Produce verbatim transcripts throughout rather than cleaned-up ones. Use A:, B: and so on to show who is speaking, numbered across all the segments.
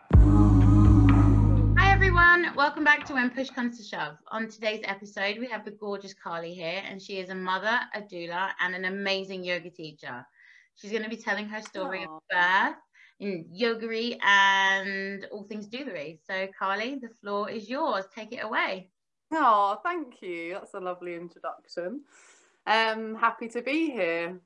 A: Hi everyone, welcome back to When Push Comes to Shove. On today's episode, we have the gorgeous Carly here, and she is a mother, a doula, and an amazing yoga teacher. She's going to be telling her story of
B: Aww.
A: birth in yogery and all things doula. So Carly, the floor is yours. Take it away.
B: Oh, thank you. That's a lovely introduction. Um, happy to be here.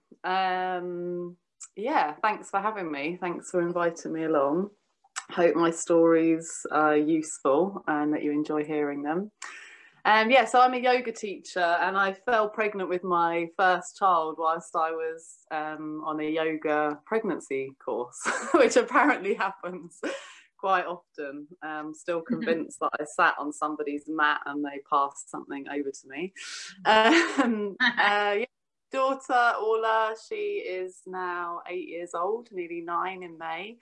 B: Um, yeah, thanks for having me. Thanks for inviting me along. Hope my stories are useful and that you enjoy hearing them. Um, yeah, so I'm a yoga teacher, and I fell pregnant with my first child whilst I was um, on a yoga pregnancy course, which apparently happens quite often. I'm still convinced that I sat on somebody's mat and they passed something over to me. Um, uh, yeah, daughter Orla, she is now eight years old, nearly nine in May.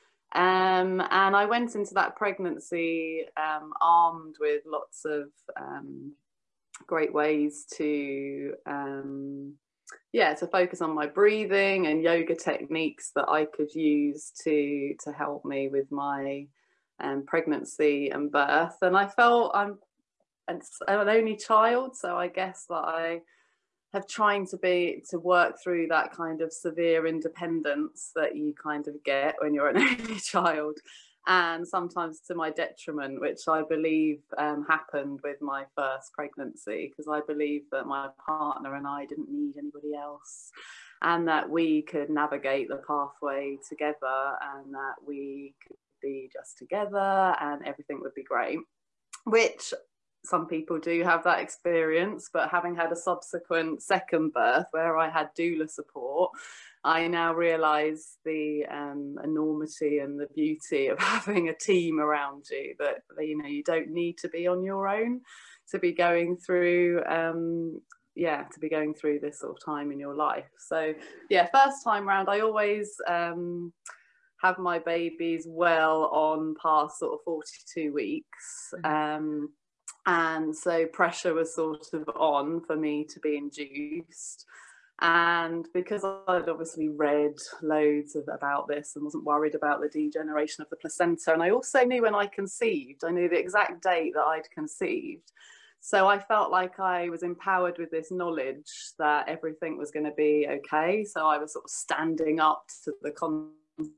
B: Um, and I went into that pregnancy um, armed with lots of um, great ways to, um, yeah, to focus on my breathing and yoga techniques that I could use to to help me with my um, pregnancy and birth. And I felt I'm an only child, so I guess that I have trying to be to work through that kind of severe independence that you kind of get when you're an only child, and sometimes to my detriment, which I believe um, happened with my first pregnancy, because I believe that my partner and I didn't need anybody else, and that we could navigate the pathway together, and that we could be just together and everything would be great, which some people do have that experience, but having had a subsequent second birth where I had doula support, I now realise the um, enormity and the beauty of having a team around you, that, you know, you don't need to be on your own to be going through um, yeah to be going through this sort of time in your life. So yeah, first time round I always um, have my babies well on past sort of forty-two weeks. Um, and so pressure was sort of on for me to be induced, and because I'd obviously read loads of, about this and wasn't worried about the degeneration of the placenta, and I also knew when I conceived, I knew the exact date that I'd conceived, so I felt like I was empowered with this knowledge that everything was going to be okay. So I was sort of standing up to the con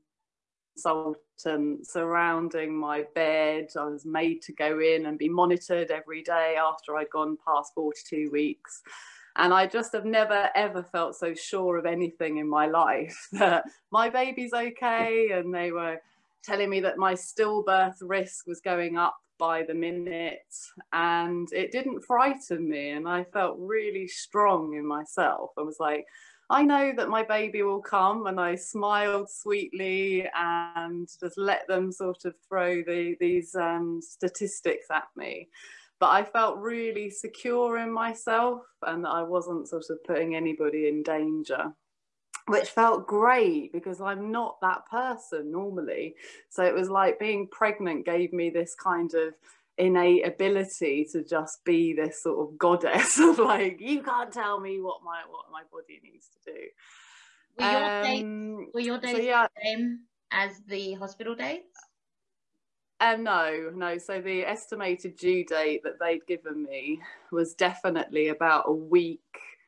B: consultant surrounding my bed. I was made to go in and be monitored every day after I'd gone past forty-two weeks. And I just have never, ever felt so sure of anything in my life, that my baby's okay. And they were telling me that my stillbirth risk was going up by the minute, and it didn't frighten me. And I felt really strong in myself. I was like, I know that my baby will come, and I smiled sweetly and just let them sort of throw the, these um, statistics at me. But I felt really secure in myself, and that I wasn't sort of putting anybody in danger, which felt great because I'm not that person normally. So it was like being pregnant gave me this kind of innate ability to just be this sort of goddess of like, you can't tell me what my what my body needs to do.
A: Were your
B: Um,
A: dates, were your dates
B: so yeah,
A: the same as the hospital dates?
B: Um, no, no. So the estimated due date that they'd given me was definitely about a week.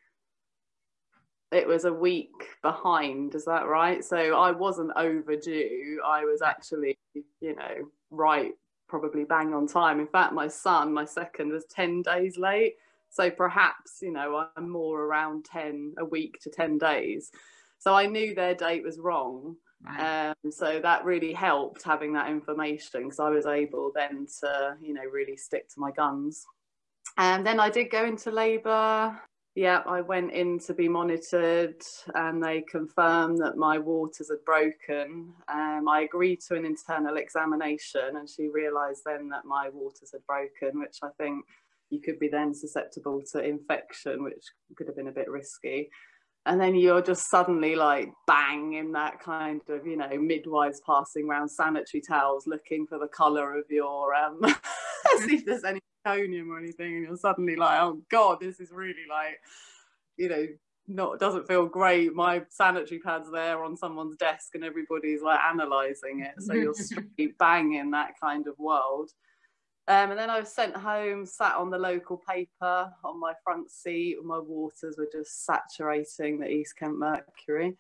B: It was a week behind, is that right? So I wasn't overdue. I was actually, you know, right, probably bang on time. In fact, my son, my second, was ten days late. So perhaps, you know, I'm more around ten, a week to ten days. So I knew their date was wrong.
A: Right.
B: Um, so that really helped, having that information, because I was able then to, you know, really stick to my guns. And then I did go into labour. Yeah, I went in to be monitored, and they confirmed that my waters had broken. Um, I agreed to an internal examination, and she realised then that my waters had broken, which I think you could be then susceptible to infection, which could have been a bit risky. And then you're just suddenly like bang in that kind of, you know, midwives passing around sanitary towels looking for the colour of your, um, see if there's any meconium or anything, and you're suddenly like, oh God, this is really like, you know, not doesn't feel great. My sanitary pad's there on someone's desk and everybody's like analysing it. So you're straight bang in that kind of world. Um, and then I was sent home, sat on the local paper on my front seat. My waters were just saturating the East Kent Mercury.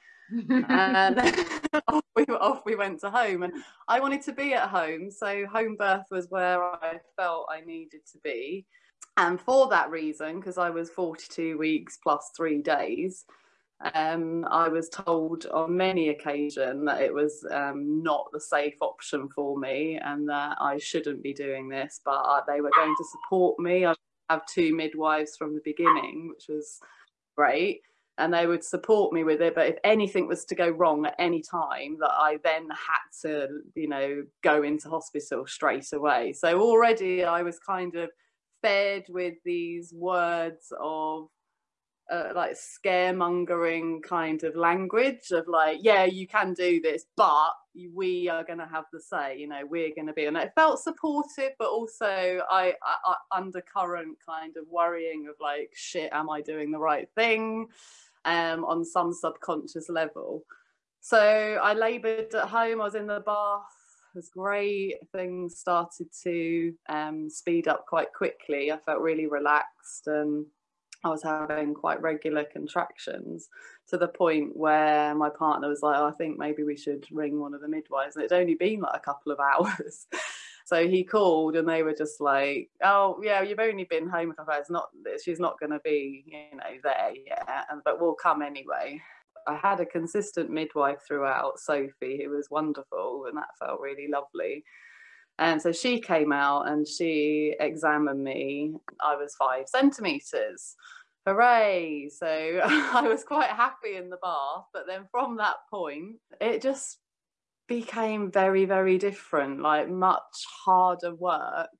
B: And off, we, off we went to home. And I wanted to be at home. So home birth was where I felt I needed to be. And for that reason, because I was forty-two weeks plus three days, um, I was told on many occasions that it was um, not the safe option for me and that I shouldn't be doing this, but they were going to support me. I have two midwives from the beginning, which was great, and they would support me with it. But if anything was to go wrong at any time, that I then had to, you know, go into hospital straight away. So already I was kind of fed with these words of uh, like scaremongering kind of language of like, yeah, you can do this, but we are going to have the say, you know, we're going to be. And it felt supportive, but also I, I, I undercurrent kind of worrying of like, shit, am I doing the right thing? Um, on some subconscious level. So I laboured at home. I was in the bath. It was great. Things started to um, speed up quite quickly. I felt really relaxed and I was having quite regular contractions to the point where my partner was like, oh, I think maybe we should ring one of the midwives. And it'd only been like a couple of hours. So he called and they were just like, oh, yeah, you've only been home a couple of hours. Not, she's not going to be, you know, there yet, but we'll come anyway. I had a consistent midwife throughout, Sophie, who was wonderful, and that felt really lovely. And so she came out and she examined me. I was five centimetres. Hooray! So I was quite happy in the bath. But then from that point, it just became very, very different, like much harder work.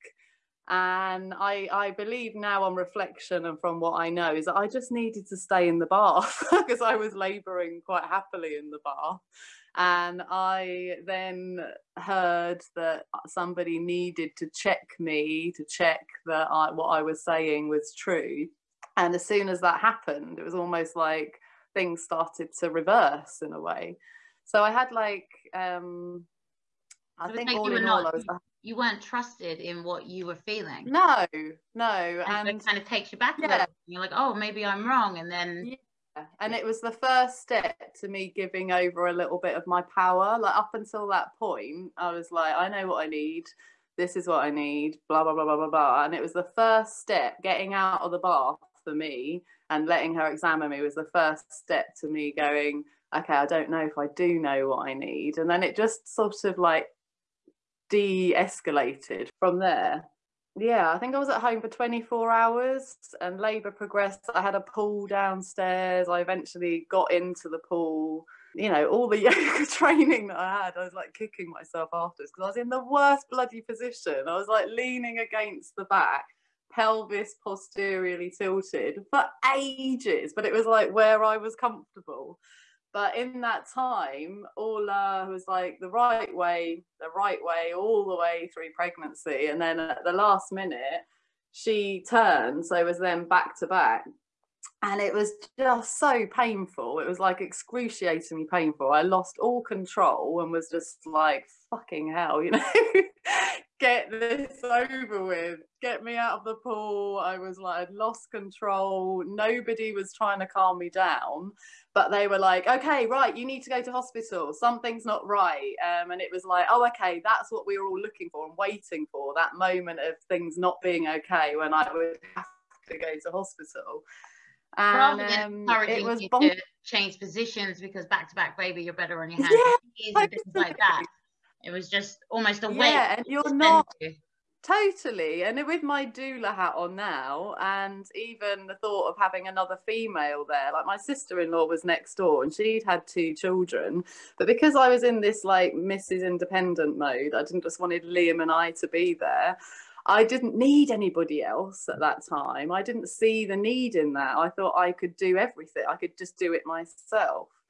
B: And I, I believe now on reflection and from what I know is that I just needed to stay in the bath because I was labouring quite happily in the bath. And I then heard that somebody needed to check me to check that I, what I was saying was true. And as soon as that happened, it was almost like things started to reverse in a way. So I had like, um, I think all in all, I was.
A: You weren't trusted in what you were feeling.
B: No, no.
A: And, and it kind of takes you back a yeah. little. You're like, oh, maybe I'm wrong. And then.
B: Yeah. And it was the first step to me giving over a little bit of my power. Like up until that point, I was like, I know what I need. This is what I need. Blah, blah, blah, blah, blah, blah. And it was the first step, getting out of the bath for me and letting her examine me was the first step to me going, okay, I don't know if I do know what I need. And then it just sort of like de-escalated from there. Yeah, I think I was at home for twenty-four hours and labour progressed. I had a pool downstairs. I eventually got into the pool. You know, all the yoga training that I had, I was like kicking myself afterwards because I was in the worst bloody position. I was like leaning against the back, pelvis posteriorly tilted for ages, but it was like where I was comfortable. But in that time, Orla was like the right way, the right way, all the way through pregnancy. And then at the last minute, she turned. So it was then back to back. And it was just so painful. It was like excruciatingly painful. I lost all control and was just like, fucking hell, you know, get this over with. Get me out of the pool. I was like, I'd lost control. Nobody was trying to calm me down. But they were like, okay, right, you need to go to hospital. Something's not right. Um, and it was like, oh, okay, that's what we were all looking for and waiting for, that moment of things not being okay when I would have to go to hospital. And um, it was
A: you to change positions because back-to-back baby, you're better on your hands yeah, and things like that. It was just almost a weight.
B: Yeah, and you're not... You. Totally. And with my doula hat on now, and even the thought of having another female there, like my sister-in-law was next door and she'd had two children, but because I was in this like Missus Independent mode, I didn't just wanted Liam and I to be there. I didn't need anybody else at that time. I didn't see the need in that. I thought I could do everything. I could just do it myself.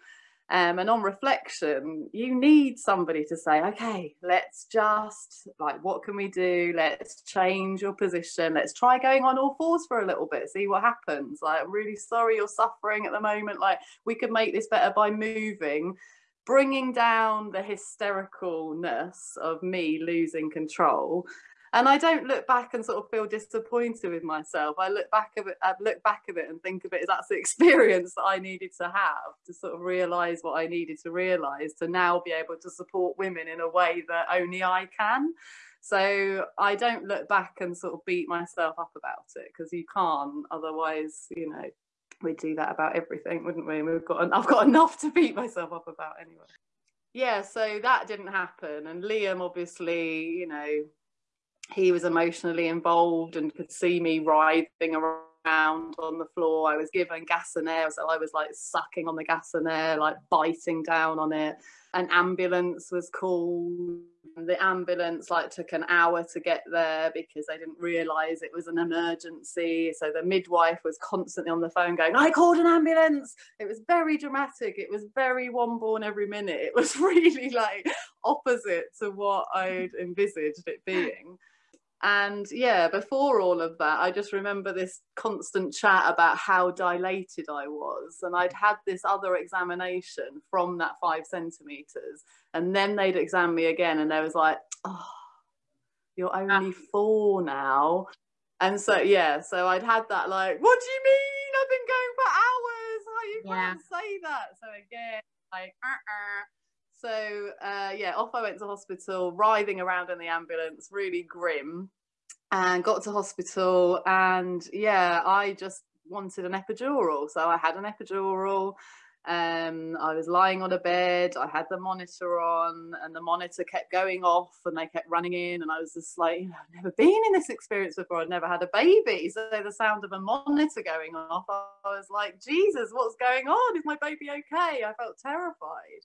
B: Um, and on reflection, you need somebody to say, okay, let's just, like, what can we do? Let's change your position. Let's try going on all fours for a little bit, see what happens. Like, I'm really sorry you're suffering at the moment. Like, we could make this better by moving, bringing down the hystericalness of me losing control. And I don't look back and sort of feel disappointed with myself. I look back of it, I look back at it and think of it as that's the experience that I needed to have to sort of realise what I needed to realise to now be able to support women in a way that only I can. So I don't look back and sort of beat myself up about it, because you can't. Otherwise, you know, we'd do that about everything, wouldn't we? We've got, I've got enough to beat myself up about anyway. Yeah, so that didn't happen. And Liam, obviously, you know, he was emotionally involved and could see me writhing around on the floor. I was given gas and air, so I was like sucking on the gas and air, like biting down on it. An ambulance was called. The ambulance like took an hour to get there because they didn't realise it was an emergency. So the midwife was constantly on the phone going, I called an ambulance. It was very dramatic. It was very one born every minute. It was really like opposite to what I'd envisaged it being. And yeah, before all of that, I just remember this constant chat about how dilated I was. And I'd had this other examination from that five centimetres. And then they'd examine me again. And they was like, oh, you're only four now. And so, yeah, so I'd had that like, what do you mean? I've been going for hours. How you yeah. can't say that? So again, like, uh-uh. So, uh, yeah, off I went to hospital, writhing around in the ambulance, really grim, and got to hospital. And, yeah, I just wanted an epidural. So I had an epidural. Um, I was lying on a bed. I had the monitor on, and the monitor kept going off, and they kept running in. And I was just like, you know, I've never been in this experience before. I'd never had a baby. So the sound of a monitor going off, I was like, Jesus, what's going on? Is my baby okay? I felt terrified.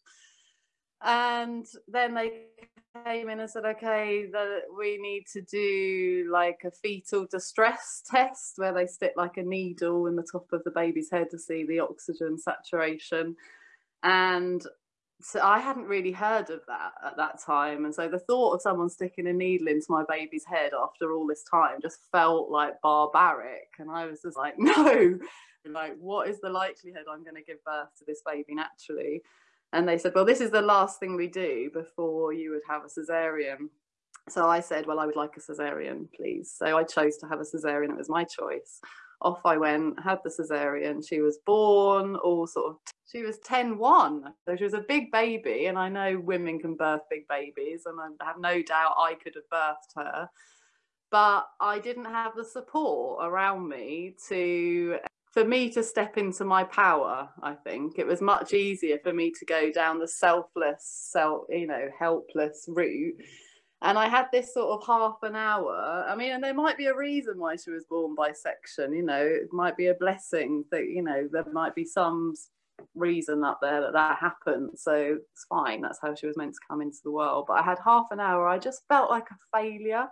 B: And then they came in and said, okay, that we need to do like a fetal distress test where they stick like a needle in the top of the baby's head to see the oxygen saturation. And so I hadn't really heard of that at that time. And so the thought of someone sticking a needle into my baby's head after all this time just felt like barbaric. And I was just like, no, like, what is the likelihood I'm going to give birth to this baby naturally? And they said, well, this is the last thing we do before you would have a cesarean. So I said, well, I would like a cesarean, please. So I chose to have a cesarean. It was my choice. Off I went, had the cesarean. She was born, all sort of, she was ten one. So she was a big baby. And I know women can birth big babies. And I have no doubt I could have birthed her. But I didn't have the support around me to... For me to step into my power, I think it was much easier for me to go down the selfless, self, you know, helpless route. And I had this sort of half an hour. I mean, and there might be a reason why she was born by section, you know, it might be a blessing that, you know, there might be some reason up there that that happened. So it's fine. That's how she was meant to come into the world. But I had half an hour. I just felt like a failure.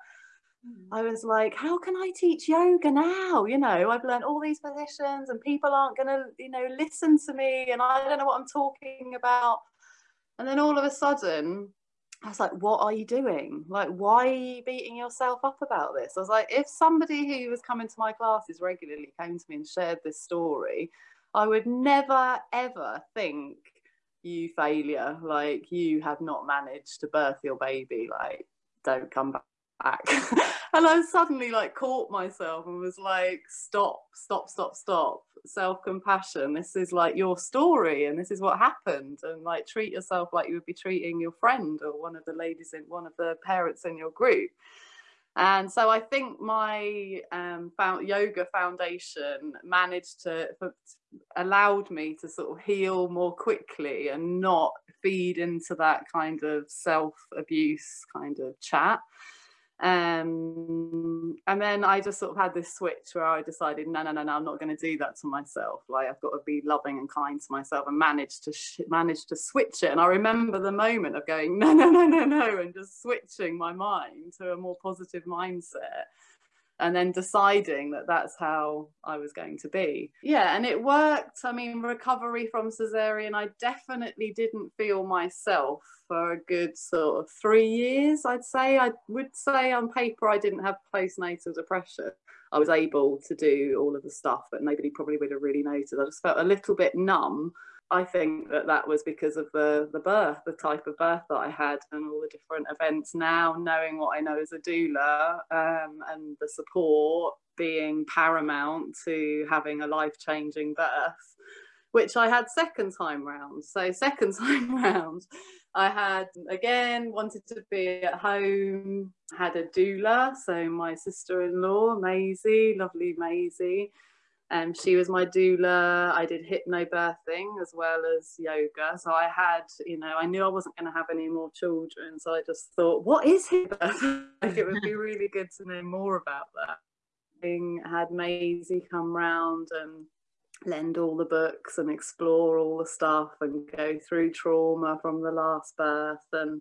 B: I was like, how can I teach yoga now? You know, I've learned all these positions and people aren't going to, you know, listen to me and I don't know what I'm talking about. And then all of a sudden, I was like, what are you doing? Like, why are you beating yourself up about this? I was like, if somebody who was coming to my classes regularly came to me and shared this story, I would never, ever think, you failure, like, you have not managed to birth your baby, like, don't come back. And I suddenly like caught myself and was like, stop, stop, stop, stop. Self-compassion. This is like your story and this is what happened. And like treat yourself like you would be treating your friend or one of the ladies in one of the parents in your group. And so I think my um, found, yoga foundation managed to, allowed me to sort of heal more quickly and not feed into that kind of self-abuse kind of chat. Um, and then I just sort of had this switch where I decided, no, no, no, no, I'm not going to do that to myself. Like, I've got to be loving and kind to myself, and managed to sh- manage to switch it. And I remember the moment of going, no, no, no, no, no, and just switching my mind to a more positive mindset. and then deciding that that's how I was going to be. Yeah, and it worked. I mean, recovery from cesarean, I definitely didn't feel myself for a good sort of three years, I'd say. I would say on paper I didn't have postnatal depression. I was able to do all of the stuff, but nobody probably would have really noticed. I just felt a little bit numb. I think that that was because of the, the birth, the type of birth that I had and all the different events. Now, knowing what I know as a doula, um, and the support being paramount to having a life-changing birth, which I had second time round. So second time round, I had, again, wanted to be at home, had a doula. So my sister-in-law, Maisie, lovely Maisie, and she was my doula. I did hypnobirthing as well as yoga. So I had, you know, I knew I wasn't going to have any more children. So I just thought, what is hypnobirthing? Like, it would be really good to know more about that. I had Maisie come round and lend all the books and explore all the stuff and go through trauma from the last birth. And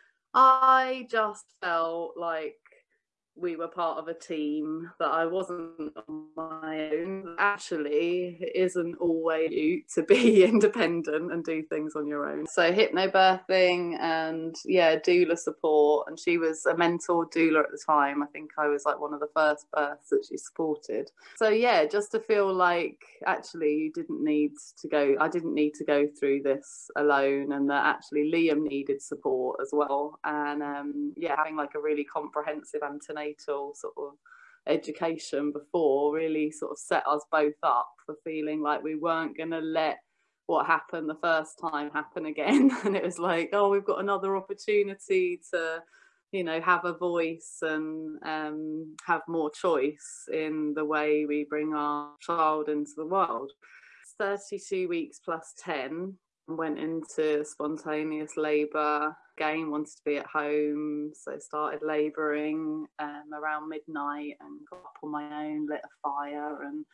B: I just felt like we were part of a team, that I wasn't on my own. Actually, it isn't always you to be independent and do things on your own. So hypnobirthing and yeah, doula support. And she was a mentor doula at the time. I think I was like one of the first births that she supported. So yeah, just to feel like actually you didn't need to go, I didn't need to go through this alone, and that actually Liam needed support as well. And um, yeah, having like a really comprehensive antenatal sort of education before really sort of set us both up for feeling like we weren't going to let what happened the first time happen again. And it was like, oh, we've got another opportunity to, you know, have a voice and um, have more choice in the way we bring our child into the world. thirty-two weeks plus ten, went into spontaneous labour. Again, wanted to be at home, so started labouring um, around midnight and got up on my own, lit a fire. And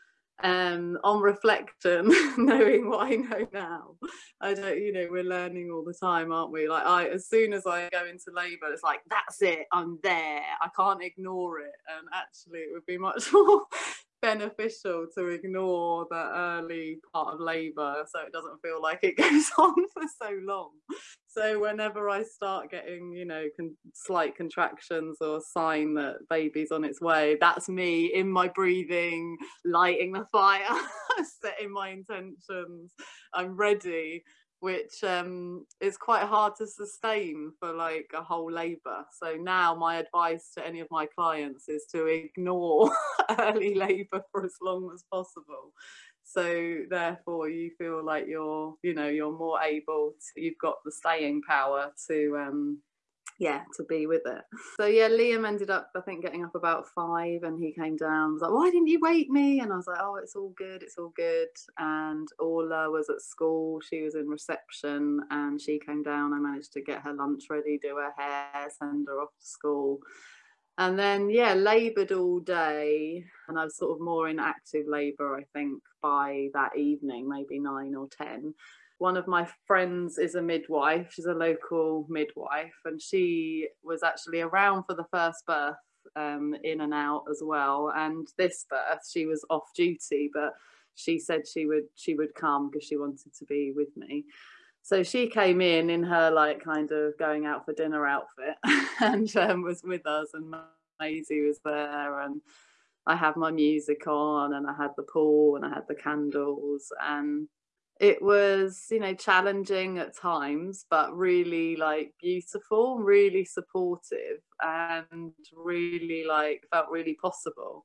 B: um, on reflection, knowing what I know now, I don't, you know, we're learning all the time, aren't we? Like, I, as soon as I go into labour, it's like, that's it, I'm there, I can't ignore it. And actually, it would be much more beneficial to ignore the early part of labour, so it doesn't feel like it goes on for so long. So whenever I start getting, you know, con- slight contractions or a sign that baby's on its way, that's me in my breathing, lighting the fire, setting my intentions, I'm ready, which um, is quite hard to sustain for like a whole labour. So now my advice to any of my clients is to ignore early labour for as long as possible. So therefore you feel like you're, you know, you're more able to, you've got the staying power to, um, yeah, to be with it. So yeah, Liam ended up, I think, getting up about five, and he came down, was like, why didn't you wake me? And I was like, oh, it's all good, it's all good. And Orla was at school, she was in reception, and she came down. I managed to get her lunch ready, do her hair, send her off to school. And then, yeah, laboured all day, and I was sort of more in active labour, I think, by that evening, maybe nine or ten. One of my friends is a midwife, she's a local midwife, and she was actually around for the first birth, um, in and out as well. And this birth, she was off duty, but she said she would she would come because she wanted to be with me. So she came in in her like kind of going out for dinner outfit and um, was with us, and Maisie was there, and I had my music on, and I had the pool, and I had the candles, and it was, you know, challenging at times, but really like beautiful, really supportive, and really like felt really possible.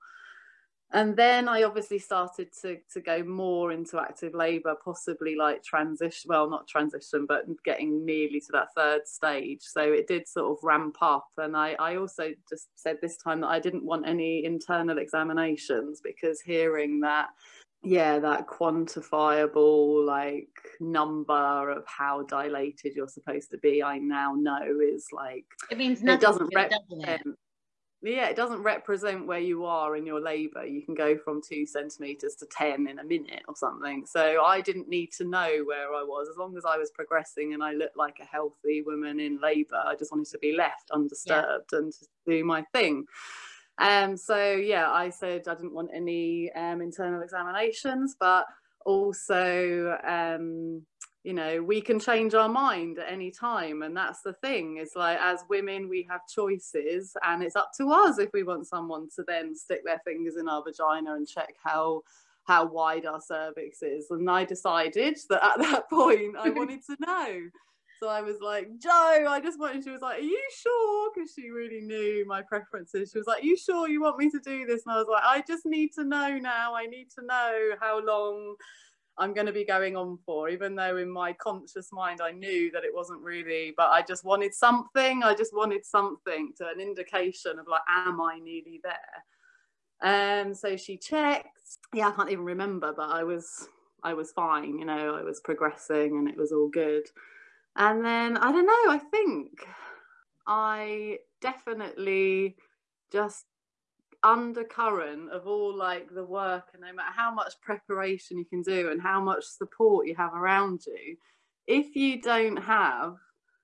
B: And then I obviously started to to go more into active labour, possibly like transition, well, not transition, but getting nearly to that third stage. So it did sort of ramp up. And I, I also just said this time that I didn't want any internal examinations, because hearing that, yeah, that quantifiable like number of how dilated you're supposed to be, I now know is like,
A: it means nothing.
B: It doesn't
A: it,
B: represent,
A: doesn't it?
B: Yeah, it doesn't represent where you are in your labour. You can go from two centimetres to ten in a minute or something. So I didn't need to know where I was. As long as I was progressing and I looked like a healthy woman in labour, I just wanted to be left undisturbed, yeah, and to do my thing. Um, so yeah, I said I didn't want any um, internal examinations, but also, um, you know, we can change our mind at any time. And that's the thing. It's like, as women, we have choices, and it's up to us if we want someone to then stick their fingers in our vagina and check how how wide our cervix is. And I decided that at that point I wanted to know. So I was like, Joe, I just wanted, she was like, are you sure? Because she really knew my preferences. She was like, are you sure you want me to do this? And I was like, I just need to know now. I need to know how long I'm going to be going on for, even though in my conscious mind I knew that it wasn't really, but I just wanted something. I just wanted something, to an indication of like, am I nearly there? Um, so she checked. Yeah, I can't even remember, but I was, I was fine. You know, I was progressing and it was all good. And then, I don't know, I think I definitely just undercurrent of all like the work, and no matter how much preparation you can do and how much support you have around you, if you don't have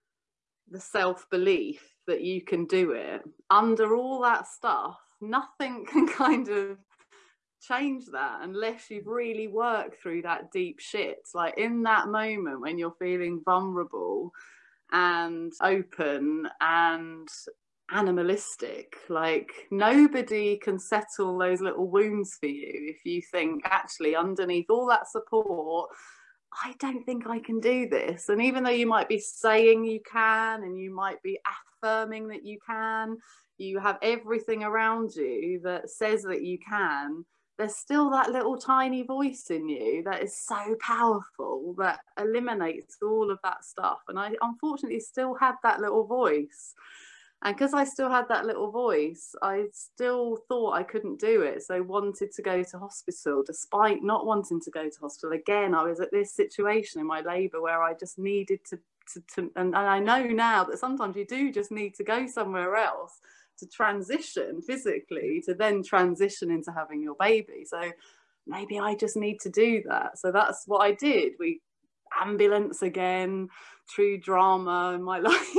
B: the self-belief that you can do it, under all that stuff, nothing can kind of change that unless you've really worked through that deep shit. Like in that moment when you're feeling vulnerable and open and animalistic, like nobody can settle those little wounds for you if you think, actually, underneath all that support, I don't think I can do this. And even though you might be saying you can, and you might be affirming that you can, you have everything around you that says that you can, there's still that little tiny voice in you that is so powerful that eliminates all of that stuff. And I unfortunately still had that little voice. And because I still had that little voice, I still thought I couldn't do it. So wanted to go to hospital, despite not wanting to go to hospital. Again, I was at this situation in my labour where I just needed to, to, to and, and I know now that sometimes you do just need to go somewhere else to transition physically, to then transition into having your baby. So maybe I just need to do that. So that's what I did. We ambulance again, true drama in my life.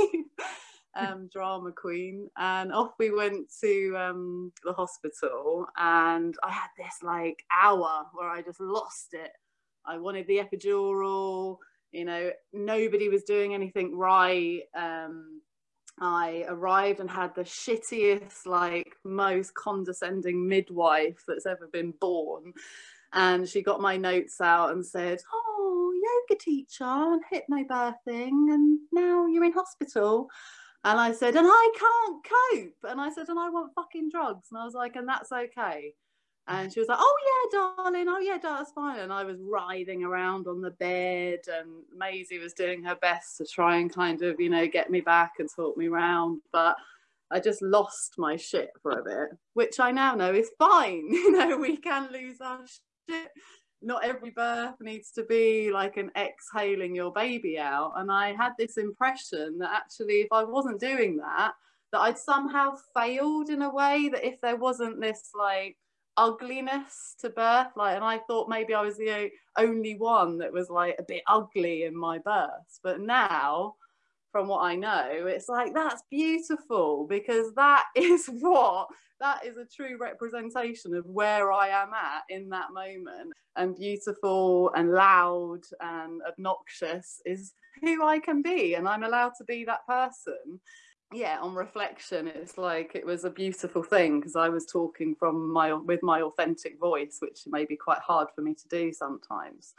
B: um, drama queen. And off we went to um, the hospital, and I had this like hour where I just lost it. I wanted the epidural, you know, nobody was doing anything right. Um, I arrived and had the shittiest, like most condescending midwife that's ever been born. And she got my notes out and said, oh, yoga teacher and hypnobirthing, and now you're in hospital. And I said, and I can't cope. And I said, and I want fucking drugs. And I was like, and that's okay. And she was like, oh yeah, darling, oh yeah, that's fine. And I was writhing around on the bed, and Maisie was doing her best to try and kind of, you know, get me back and talk me round. But I just lost my shit for a bit, which I now know is fine. You know, we can lose our shit. Not every birth needs to be like an exhaling your baby out. And I had this impression that actually, if I wasn't doing that, that I'd somehow failed in a way, that if there wasn't this like ugliness to birth, like, and I thought maybe I was the only one that was like a bit ugly in my births. But now, from what I know, it's like, that's beautiful, because that is what, that is a true representation of where I am at in that moment. And beautiful and loud and obnoxious is who I can be, and I'm allowed to be that person. Yeah, on reflection, it's like it was a beautiful thing, because I was talking from my with my authentic voice, which may be quite hard for me to do sometimes.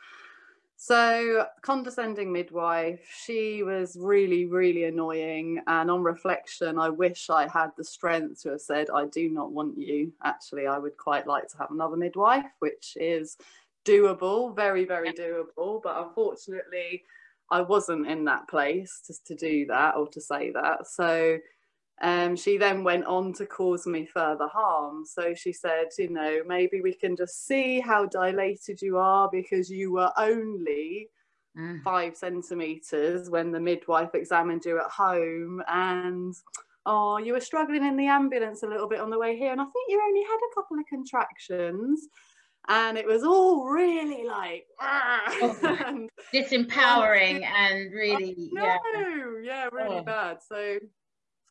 B: So, condescending midwife, she was really, really annoying. And on reflection, I wish I had the strength to have said, I do not want you. Actually, I would quite like to have another midwife, which is doable, very, very doable. But unfortunately, I wasn't in that place to, to do that or to say that. So um, she then went on to cause me further harm. So she said, you know, maybe we can just see how dilated you are, because you were only mm. five centimetres when the midwife examined you at home. And, oh, you were struggling in the ambulance a little bit on the way here. And I think you only had a couple of contractions. And it was all really like
A: oh, and, disempowering and really
B: no,
A: yeah
B: yeah really oh. bad. So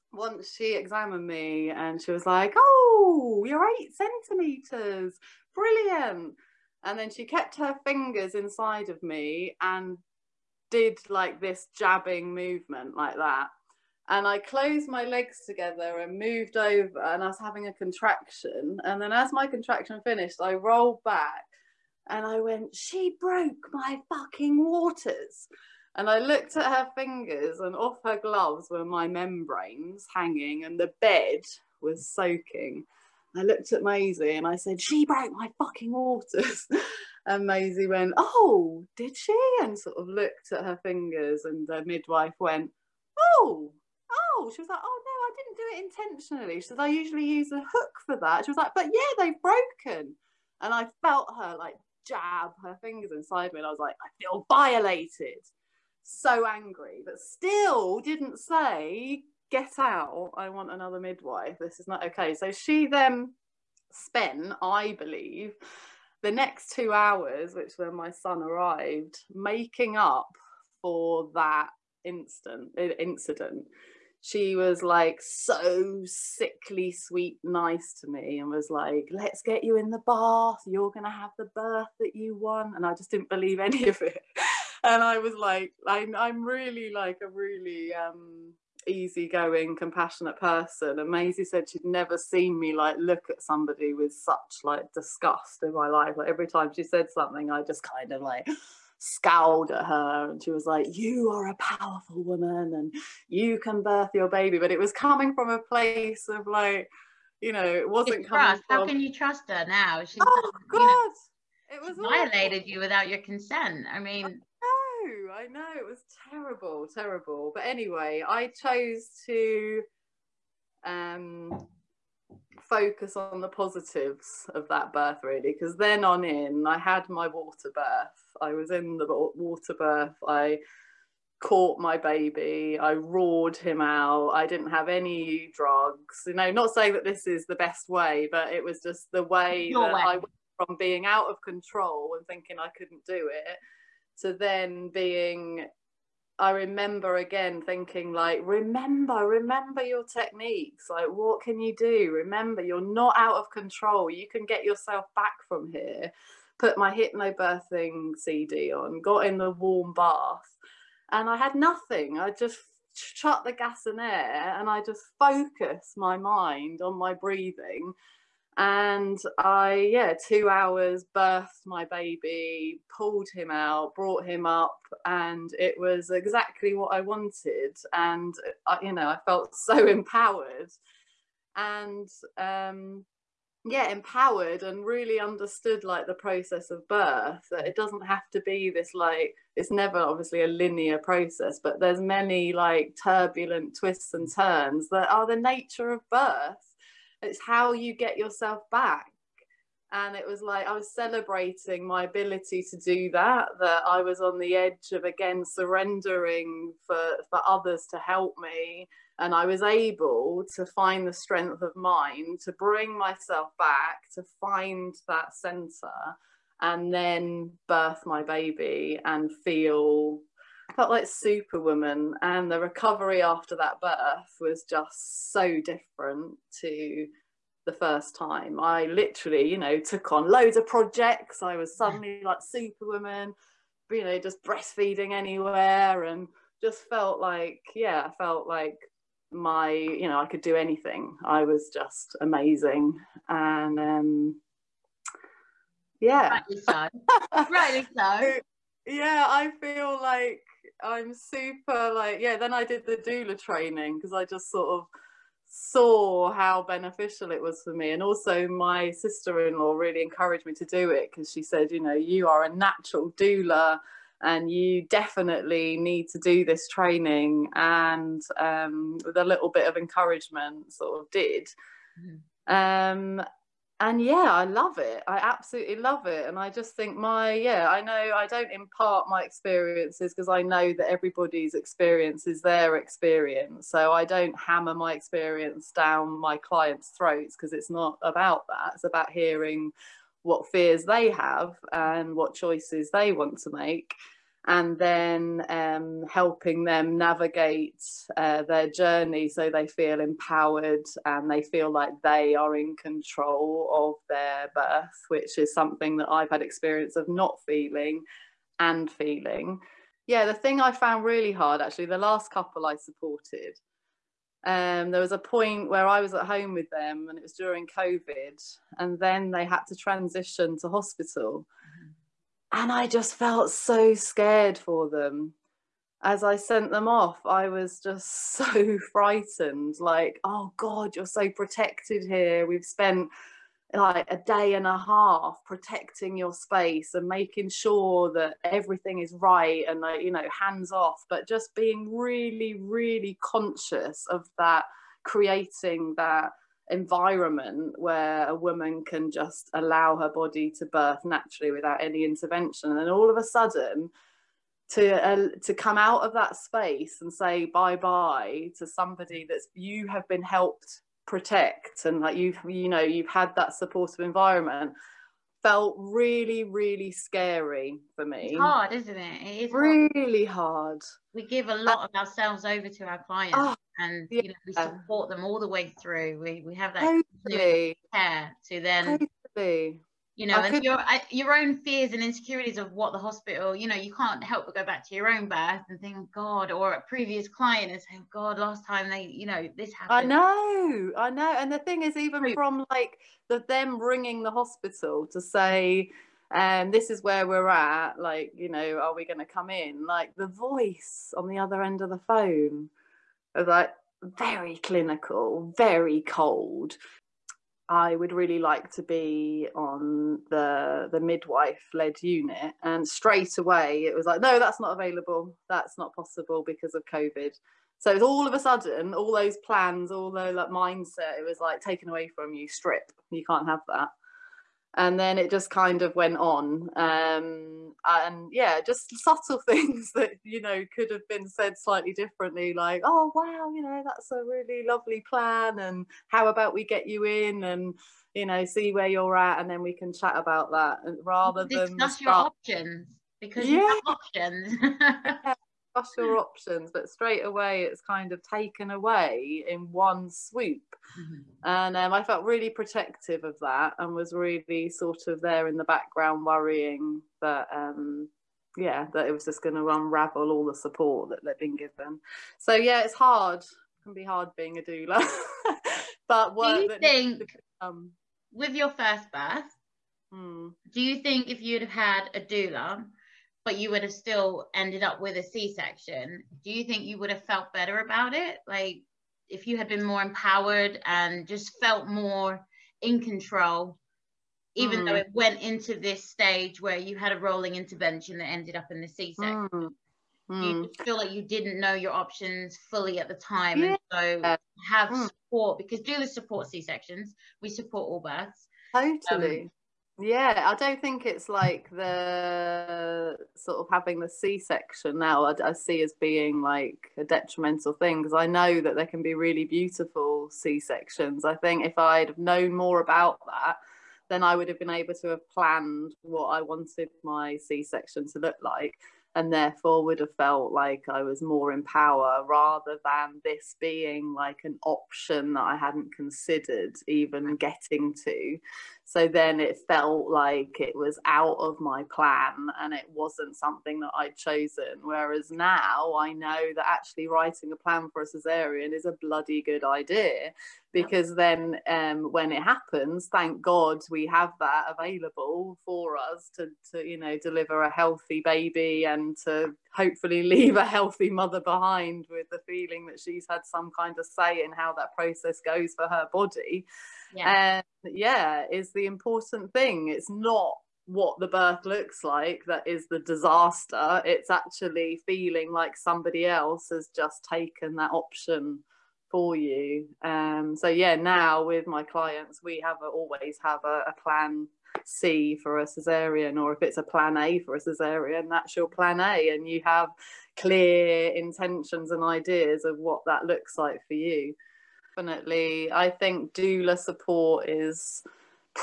B: once she examined me and she was like, oh, you're eight centimeters, brilliant. And then she kept her fingers inside of me and did like this jabbing movement like that. And I closed my legs together and moved over, and I was having a contraction. And then as my contraction finished, I rolled back and I went, she broke my fucking waters. And I looked at her fingers, and off her gloves were my membranes hanging, and the bed was soaking. I looked at Maisie and I said, she broke my fucking waters. And Maisie went, oh, did she? And sort of looked at her fingers, and the midwife went, oh, oh. She was like, oh, no, I didn't do it intentionally. She said, I usually use a hook for that. She was like, but yeah, they've broken. And I felt her like jab her fingers inside me, and I was like, I feel violated. So angry, but still didn't say, get out, I want another midwife, this is not okay. So she then spent, I believe, the next two hours, which when my son arrived, making up for that instant incident. She was like so sickly sweet, nice to me, and was like, let's get you in the bath, you're gonna have the birth that you want. And I just didn't believe any of it. And I was like, I'm, I'm really like a really um, easygoing, compassionate person. And Maisie said she'd never seen me like look at somebody with such like disgust in my life. Like every time she said something, I just kind of like scowled at her, and she was like, you are a powerful woman and you can birth your baby. But it was coming from a place of like, you know, it wasn't
A: it's
B: coming
A: trust.
B: from...
A: How can you trust her now? She's
B: oh
A: done,
B: God,
A: you know,
B: it was
A: violated
B: awful.
A: You without your consent. I mean,
B: No, I know, it was terrible, terrible. But anyway, I chose to um, focus on the positives of that birth, really, because then on in, I had my water birth. I was in the water birth. I caught my baby. I roared him out. I didn't have any drugs. You know, not saying that this is the best way, but it was just the way
A: Your
B: that
A: way.
B: I went from being out of control and thinking I couldn't do it to then being, I remember again thinking like, remember, remember your techniques. Like, what can you do? Remember, you're not out of control. You can get yourself back from here. Put my hypnobirthing C D on, got in the warm bath, and I had nothing. I just shut the gas and air, and I just focused my mind on my breathing. And I, yeah, two hours birthed my baby, pulled him out, brought him up, and it was exactly what I wanted. And, I, you know, I felt so empowered and, um, yeah, empowered, and really understood like the process of birth, that it doesn't have to be this like, it's never obviously a linear process, but there's many like turbulent twists and turns that are the nature of birth. It's how you get yourself back. And it was like I was celebrating my ability to do that, that I was on the edge of again surrendering for for others to help me, and I was able to find the strength of mind to bring myself back, to find that center, and then birth my baby and feel I felt like Superwoman. And the recovery after that birth was just so different to the first time. I literally, you know, took on loads of projects. I was suddenly like Superwoman, you know, just breastfeeding anywhere, and just felt like, yeah, I felt like my, you know, I could do anything. I was just amazing. And um yeah.
A: Rightly so. Rightly so.
B: Yeah, I feel like I'm super like, yeah, then I did the doula training because I just sort of saw how beneficial it was for me. And also my sister-in-law really encouraged me to do it, because she said, you know, you are a natural doula and you definitely need to do this training. And um, with a little bit of encouragement sort of did. Mm-hmm. Um, and yeah, I love it. I absolutely love it. And I just think my, yeah, I know I don't impart my experiences because I know that everybody's experience is their experience. So I don't hammer my experience down my clients' throats, because it's not about that. It's about hearing what fears they have and what choices they want to make. and then um, helping them navigate uh, their journey so they feel empowered and they feel like they are in control of their birth, which is something that I've had experience of not feeling and feeling. Yeah, the thing I found really hard, actually, the last couple I supported, um, there was a point where I was at home with them and it was during COVID, and then they had to transition to hospital. And I just felt so scared for them. As I sent them off, I was just so frightened, like, oh God, you're so protected here. We've spent like a day and a half protecting your space and making sure that everything is right and, like, you know, hands off, but just being really, really conscious of that, creating that environment where a woman can just allow her body to birth naturally without any intervention. And all of a sudden, to uh, to come out of that space and say bye bye to somebody that's you have been helped protect, and like you've you know you've had that supportive environment, felt really, really scary for me.
A: It's hard, isn't it? It is
B: really hard. hard.
A: We give a lot of ourselves over to our clients, oh, and
B: yeah.
A: you know, we support them all the way through. We we have that
B: totally.
A: care to then
B: totally.
A: You know, and your your own fears and insecurities of what the hospital, you know, you can't help but go back to your own birth and think, oh God, or a previous client and say, oh God, last time they, you know, this happened.
B: I know, I know. And the thing is, even from like the them ringing the hospital to say, um, this is where we're at, like, you know, are we going to come in? Like the voice on the other end of the phone was like very clinical, very cold. I would really like to be on the the midwife-led unit, and straight away it was like, no, that's not available. That's not possible because of COVID. So it was all of a sudden, all those plans, all the like mindset, it was like taken away from you, strip. You can't have that. And then it just kind of went on. Um, and yeah, just subtle things that, you know, could have been said slightly differently, like, oh, wow, you know, that's a really lovely plan. And how about we get you in and, you know, see where you're at, and then we can chat about that, and rather than
A: discuss your options, because yeah. you have options.
B: yeah. Discuss your options, but straight away it's kind of taken away in one swoop. Mm-hmm. And um, I felt really protective of that, and was really sort of there in the background worrying that um yeah that it was just going to unravel all the support that they've been given. So yeah, it's hard, it can be hard being a doula. But what
A: do you think um, with your first birth, hmm. do you think if you'd have had a doula but you would have still ended up with a C-section, do you think you would have felt better about it? Like if you had been more empowered and just felt more in control, even mm. though it went into this stage where you had a rolling intervention that ended up in the C-section, mm. Mm. do you just feel like you didn't know your options fully at the time? Yeah. And so have mm. support, because doula support C-sections, we support all births.
B: Totally. Um, Yeah, I don't think it's like the sort of having the C-section now I, I see as being like a detrimental thing, because I know that there can be really beautiful C-sections. I think if I'd have known more about that, then I would have been able to have planned what I wanted my C-section to look like, and therefore would have felt like I was more in power, rather than this being like an option that I hadn't considered even getting to. So then it felt like it was out of my plan and it wasn't something that I'd chosen. Whereas now I know that actually writing a plan for a cesarean is a bloody good idea, because then um, when it happens, thank God we have that available for us to, to, you know, deliver a healthy baby and to hopefully leave a healthy mother behind with the feeling that she's had some kind of say in how that process goes for her body. Yeah. And yeah, is the important thing. It's not what the birth looks like that is the disaster. It's actually feeling like somebody else has just taken that option for you. Um, so yeah, now with my clients, we have a, always have a, a plan C for a cesarean, or if it's a plan A for a cesarean, that's your plan A, and you have clear intentions and ideas of what that looks like for you. Definitely, I think doula support is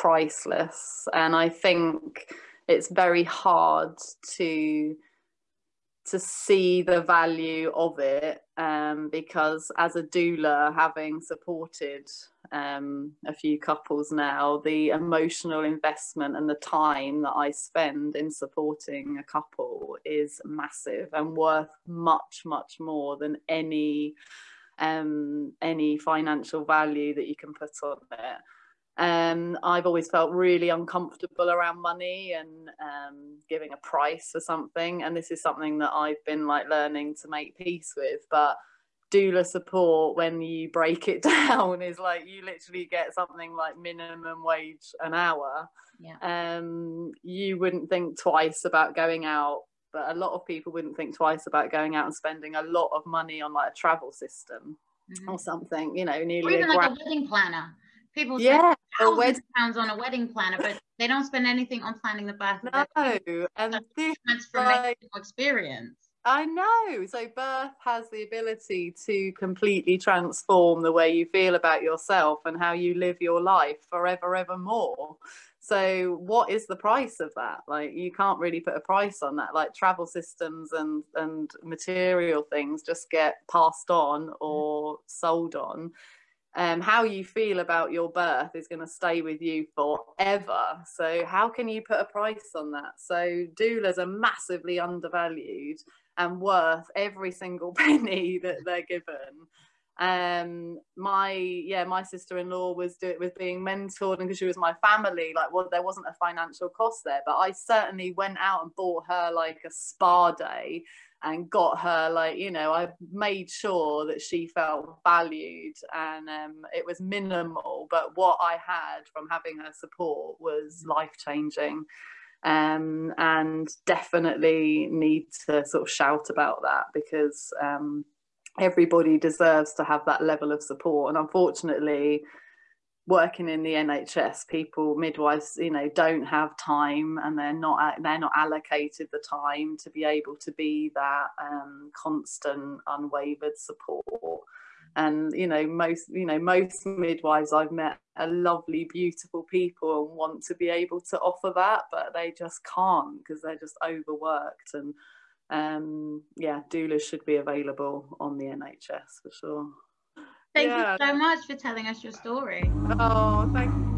B: priceless, and I think it's very hard to to see the value of it, um, because as a doula, having supported um, a few couples now, the emotional investment and the time that I spend in supporting a couple is massive and worth much, much more than any um, any financial value that you can put on it. Um, I've always felt really uncomfortable around money and um, giving a price for something, and this is something that I've been like learning to make peace with. But doula support, when you break it down, is like you literally get something like minimum wage an hour.
A: Yeah.
B: Um, you wouldn't think twice about going out, but a lot of people wouldn't think twice about going out and spending a lot of money on like a travel system mm-hmm. or something, you know, nearly
A: or even
B: a
A: like a wedding planner. People spend
B: yeah,
A: thousands of pounds on a wedding planner, but they don't spend anything on planning the birth of
B: no,
A: their
B: and this
A: transformational like, experience.
B: I know. So birth has the ability to completely transform the way you feel about yourself and how you live your life forever, evermore. So what is the price of that? Like, you can't really put a price on that. Like, travel systems and, and material things just get passed on or sold on. Um, how you feel about your birth is going to stay with you forever. So how can you put a price on that? So doulas are massively undervalued and worth every single penny that they're given. Um, my yeah, my sister-in-law was do, was being mentored, and because she was my family, like, well, there wasn't a financial cost there, but I certainly went out and bought her like a spa day and got her, like, you know, I made sure that she felt valued, and um, it was minimal, but what I had from having her support was life-changing. Um, and definitely need to sort of shout about that, because um, everybody deserves to have that level of support. And unfortunately, working in the N H S, people, midwives, you know, don't have time, and they're not they're not allocated the time to be able to be that um, constant, unwavered support. And you know, most you know most midwives I've met are lovely, beautiful people and want to be able to offer that, but they just can't because they're just overworked. And um, yeah, doulas should be available on the N H S for sure.
A: Thank yeah. you so much for telling us your story.
B: Oh, thank you.